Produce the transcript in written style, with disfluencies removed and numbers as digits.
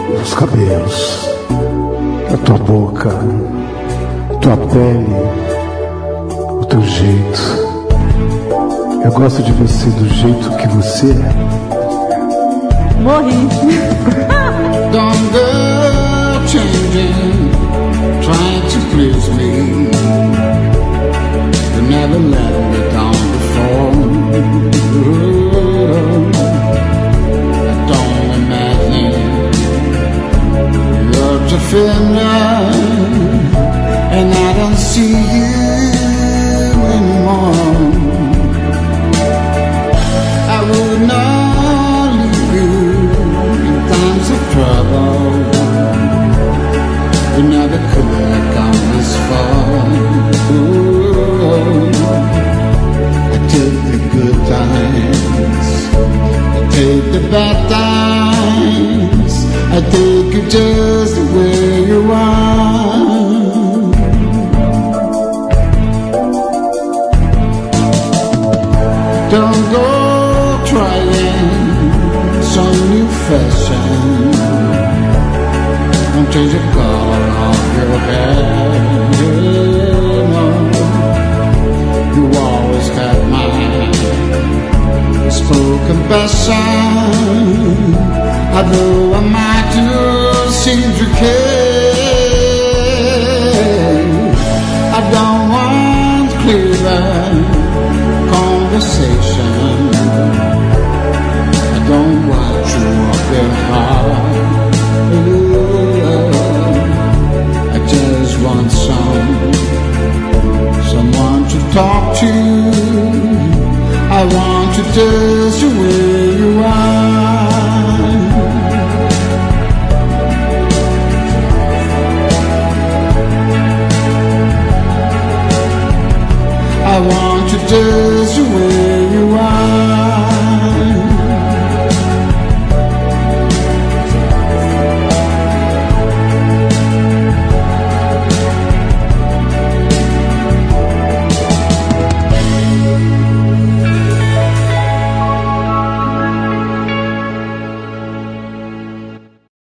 Os cabelos, a tua boca, tua pele, o teu jeito. Eu gosto de você do jeito que você é. Morri. Don't go changing, trying to please me. You never let me down before. I don't imagine you're too familiar, and I don't see you anymore. I would not leave you in times of trouble. You never could have come this far. Ooh, I took the good times, I take the bad times, I take you just the way you are. Don't go trying some new fashion. Don't change the color of your hair. No, you always had my spoken passion. Although I might not seem to care, I don't want clearer conversation. I don't want you up your heart. I just want someone to talk to. I want you just the way you are. I want you just